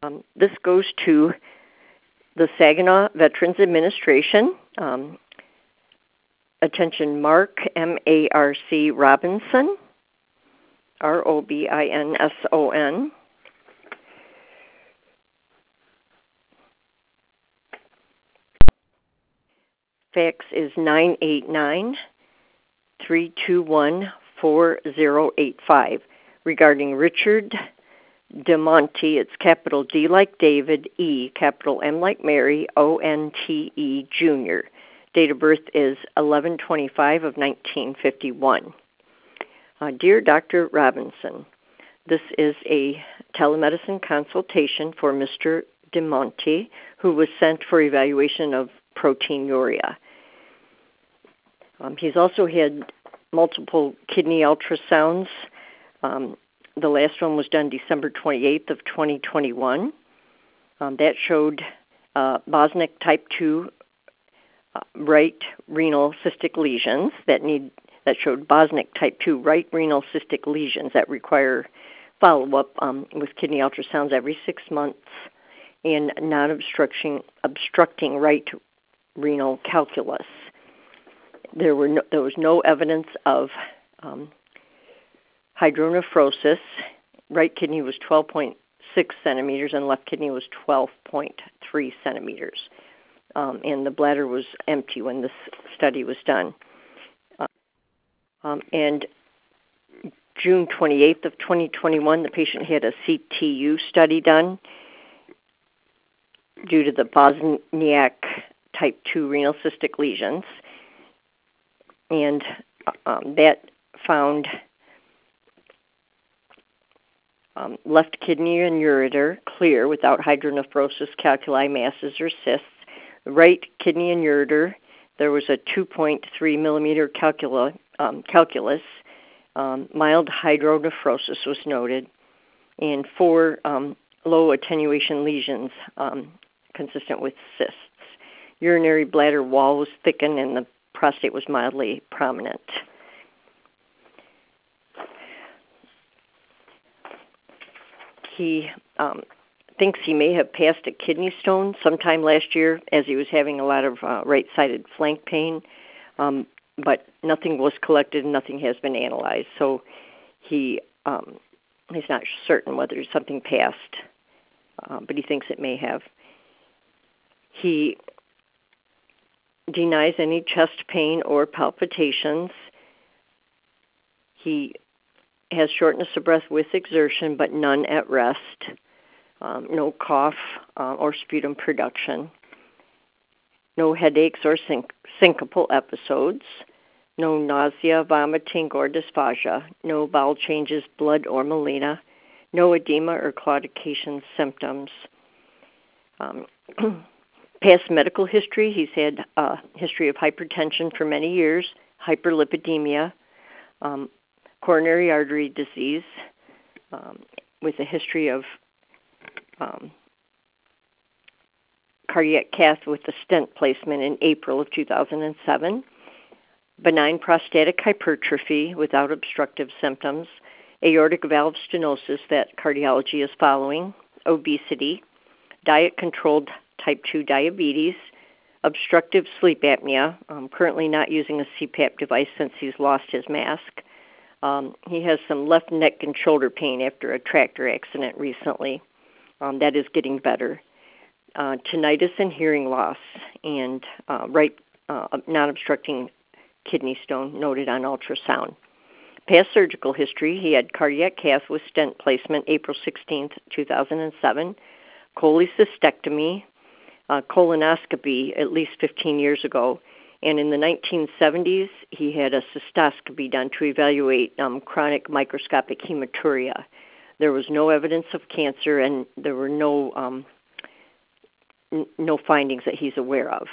This goes to the Saginaw Veterans Administration. Attention, Mark, M-A-R-C Robinson, R-O-B-I-N-S-O-N. Fax is 989-321-4085 regarding Richard DeMonte. It's capital D like David, E, capital M like Mary, O-N-T-E, Jr. Date of birth is 11/25 of 1951. Dear Dr. Robinson, this is a telemedicine consultation for Mr. DeMonte, who was sent for evaluation of proteinuria. He's also had multiple kidney ultrasounds. The last one was done December 28th of 2021. That showed Bosniak type 2 right renal cystic lesions that showed Bosniak type 2 right renal cystic lesions that require follow-up with kidney ultrasounds every 6 months and not obstructing right renal calculus. There was no evidence of hydronephrosis. Right kidney was 12.6 centimeters and left kidney was 12.3 centimeters. And the bladder was empty when this study was done. And June 28th of 2021, the patient had a CTU study done due to the Bosniak type 2 renal cystic lesions. And that found left kidney and ureter clear without hydronephrosis, calculi, masses, or cysts. Right kidney and ureter, there was a 2.3 millimeter calculus. Mild hydronephrosis was noted, and 4 low attenuation lesions consistent with cysts. Urinary bladder wall was thickened, and the prostate was mildly prominent. He thinks he may have passed a kidney stone sometime last year as he was having a lot of right-sided flank pain, but nothing was collected and nothing has been analyzed. So he's not certain whether something passed, but he thinks it may have. He denies any chest pain or palpitations. He has shortness of breath with exertion, but none at rest. No cough or sputum production. No headaches or syncopal episodes. No nausea, vomiting, or dysphagia. No bowel changes, blood or melena. No edema or claudication symptoms. Past medical history, he's had a history of hypertension for many years, hyperlipidemia, coronary artery disease, with a history of cardiac cath with a stent placement in April of 2007, benign prostatic hypertrophy without obstructive symptoms, aortic valve stenosis that cardiology is following, obesity, diet-controlled type 2 diabetes, obstructive sleep apnea, currently not using a CPAP device since he's lost his mask. He has some left neck and shoulder pain after a tractor accident recently. That is getting better. Tinnitus and hearing loss, and non-obstructing kidney stone noted on ultrasound. Past surgical history, he had cardiac cath with stent placement April 16th, 2007, cholecystectomy, colonoscopy at least 15 years ago, and in the 1970s, he had a cystoscopy done to evaluate chronic microscopic hematuria. There was no evidence of cancer, and there were no findings that he's aware of.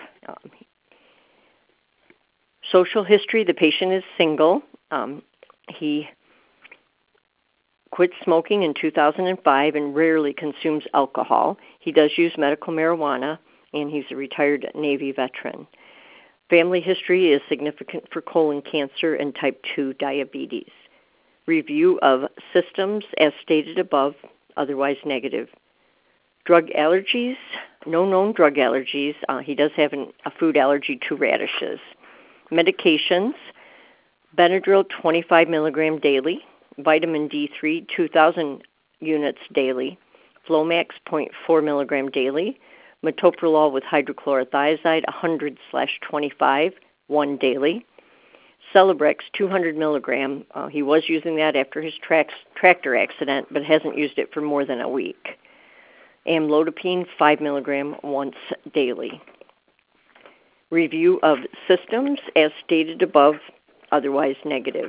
Social history, the patient is single. He quit smoking in 2005 and rarely consumes alcohol. He does use medical marijuana, and he's a retired Navy veteran. Family history is significant for colon cancer and type 2 diabetes. Review of systems as stated above, otherwise negative. Drug allergies, no known drug allergies. He does have a food allergy to radishes. Medications, Benadryl 25 milligram daily, vitamin D3 2,000 units daily, Flomax 0.4 milligram daily, metoprolol with hydrochlorothiazide 100/25, 1 daily, Celebrex 200 milligram. He was using that after his tractor accident, but hasn't used it for more than a week. Amlodipine 5 milligram once daily. Review of systems as stated above, otherwise negative.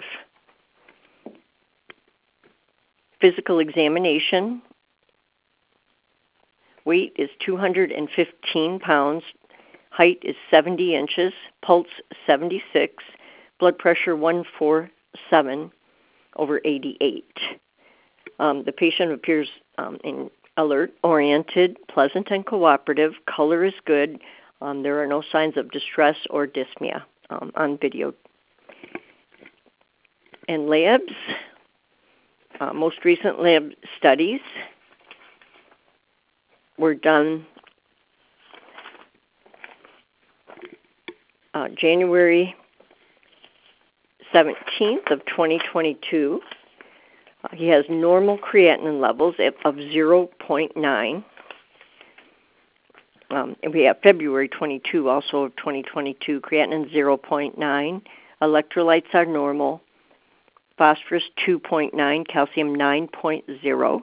Physical examination. Weight is 215 pounds. Height is 70 inches. Pulse 76. Blood pressure 147/88. The patient appears alert, oriented, pleasant, and cooperative. Color is good. There are no signs of distress or dyspnea on video. And labs, most recent lab studies were done January 17th of 2022. He has normal creatinine levels of 0.9. And we have February 22 also of 2022, creatinine 0.9. Electrolytes are normal. Phosphorus 2.9, calcium 9.0.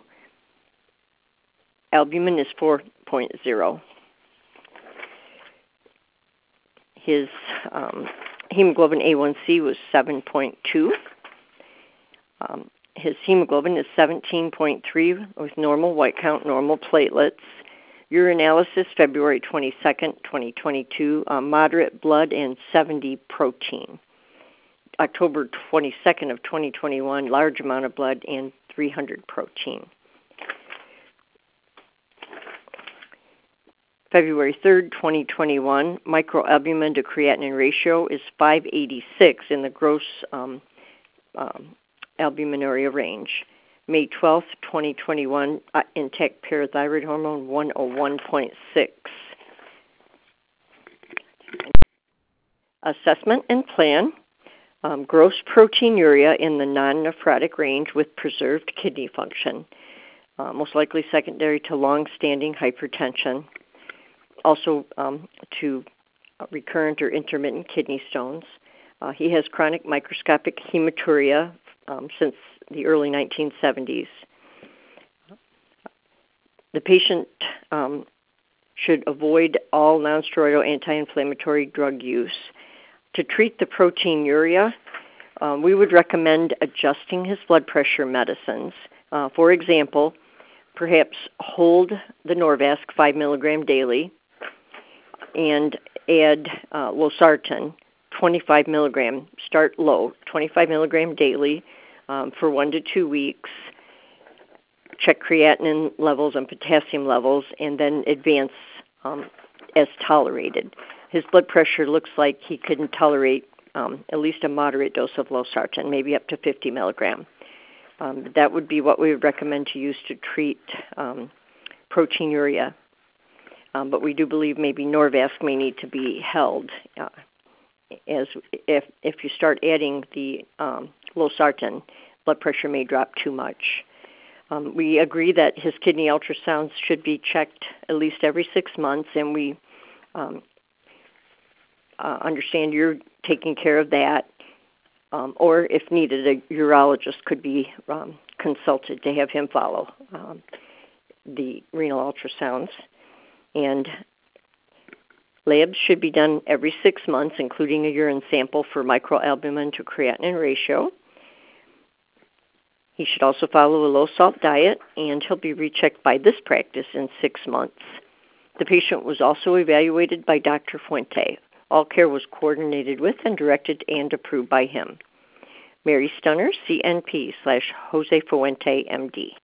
Albumin is 4.0. His hemoglobin A1C was 7.2. His hemoglobin is 17.3 with normal white count, normal platelets. Urinalysis, February 22nd, 2022, moderate blood and 70 protein. October 22nd of 2021, large amount of blood and 300 protein. February 3rd, 2021, microalbumin to creatinine ratio is 586 in the gross albuminuria range. May 12th, 2021, intact parathyroid hormone 101.6. Assessment and plan. Gross proteinuria in the non-nephrotic range with preserved kidney function, most likely secondary to long-standing hypertension, also to recurrent or intermittent kidney stones. He has chronic microscopic hematuria since the early 1970s. The patient should avoid all nonsteroidal anti-inflammatory drug use. To treat the proteinuria, we would recommend adjusting his blood pressure medicines. For example, perhaps hold the Norvasc 5 milligram daily and add losartan 25 milligram. Start low, 25 milligram daily for 1 to 2 weeks. Check creatinine levels and potassium levels, and then advance as tolerated. His blood pressure looks like he can tolerate at least a moderate dose of losartan, maybe up to 50 milligram. That would be what we would recommend to use to treat proteinuria. But we do believe maybe Norvasc may need to be held as if you start adding the losartan, blood pressure may drop too much. We agree that his kidney ultrasounds should be checked at least every 6 months, and we understand you're taking care of that. Or if needed, a urologist could be consulted to have him follow the renal ultrasounds. And labs should be done every 6 months, including a urine sample for microalbumin to creatinine ratio. He should also follow a low-salt diet, and he'll be rechecked by this practice in 6 months. The patient was also evaluated by Dr. Fuente. All care was coordinated with and directed and approved by him. Mary Stunner, CNP /Jose Fuente, MD.